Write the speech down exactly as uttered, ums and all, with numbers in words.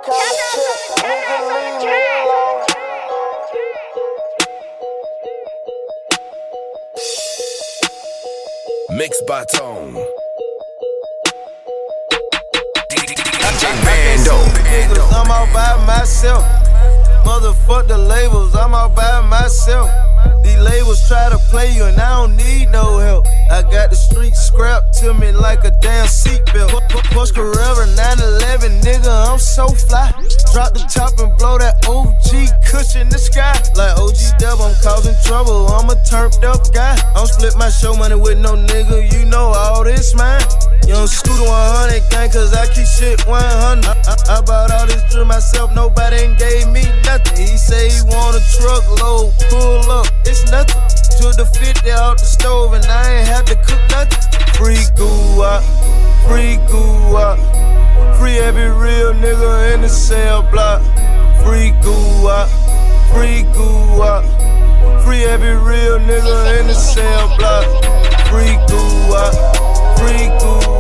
Mixed by Tone. D J Mando. I'm all by myself. Motherfuck the labels, I'm all by myself. These labels try to play you and I don't need no help. I got the street scrapped to me like a damn seatbelt. Push Carrera nine eleven, nigga, I'm so fly. Drop the top and blow that O G cushion in the sky. Like O G Dub, I'm causing trouble, I'm a turned up guy. I'm split my show money with no nigga, you know all this mine. Young Scooter one hundred gang, cause I keep shit one hundred. I, I, I bought all this drill myself, nobody ain't gave me nothing. He say he want a truckload, pull up, it's nothing. Took the fifty out the stove and I ain't had to cook nothing. Free goo up, free goo up. Free every real nigga in the cell block. Free goo up, free goo up. Free every real nigga in the cell block. Free goo up, free goo up.